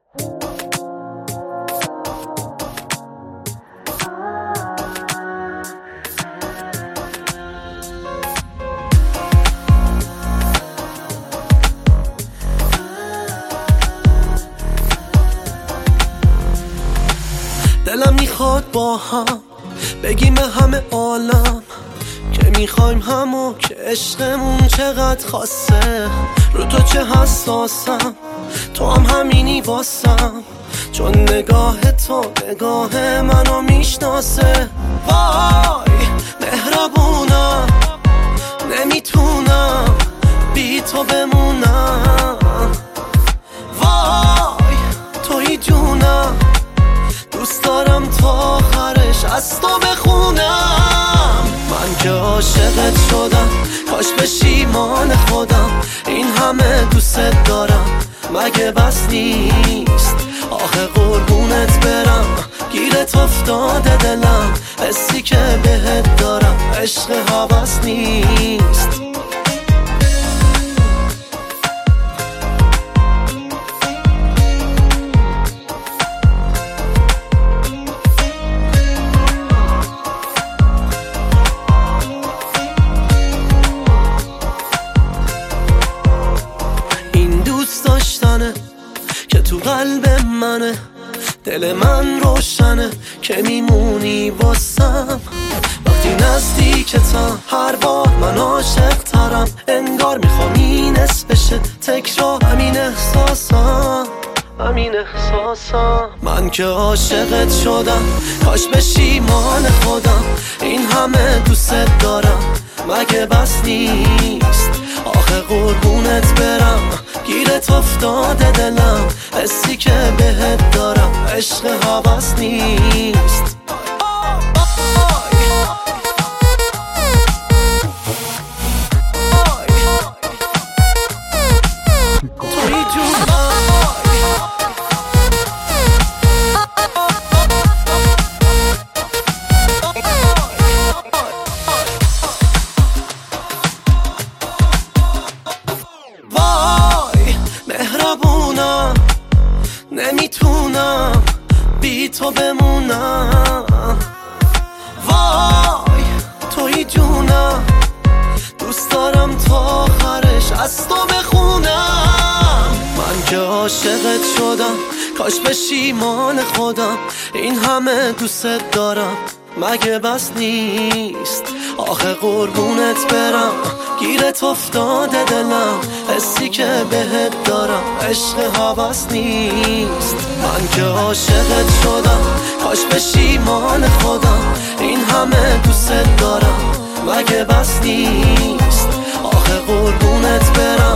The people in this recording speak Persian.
دلم میخواد با هم بگیم همه عالم که میخوایم همو، که عشقمون چقدر خاصه. رو تو چه حساسم، تو هم همینی واسم، چون نگاه تو نگاه منو میشناسه. وای مهربونم، نمیتونم بی تو بمونم. وای توی جونم، دوست دارم تا آخرش از تو بخونم. من که عاشقت شدم، کاش پشیمان خودم. این همه دوست دارم، مگه بس نیست؟ آخه قربونت برم، گیرت افتاده دلم. حسی که بهت دارم عشق هوس نیست. که تو قلب منه، دل من روشنه که میمونی واسم. وقتی نزدیکتم هر بار من عاشق ترم، انگار میخوام این اسم بشه تکرار. همین احساسم، همین احساسم. من که عاشقت شدم، کاش پشیمان خودم. این همه دوست دارم، مگه بس نیست؟ آخه قربونت برم، گیرت افتاده دلم. حسی که بهت دارم عشق هوس نیست. توی جون مهربونم، نمیتونم بی تو بمونم. وای توی جونم، دوست دارم تا آخرش از تو بخونم. من که عاشقت شدم، کاش پشیمان خودم. این همه دوست دارم، مگه بس نیست؟ آخه قربونت برم، گیرت افتاده دلم. حسی که بهت دارم عشق هوس نیست. من که عاشقت شدم، کاش پشیمان خودم. این همه دوست دارم، مگه بس نیست؟ آخه قربونت برم،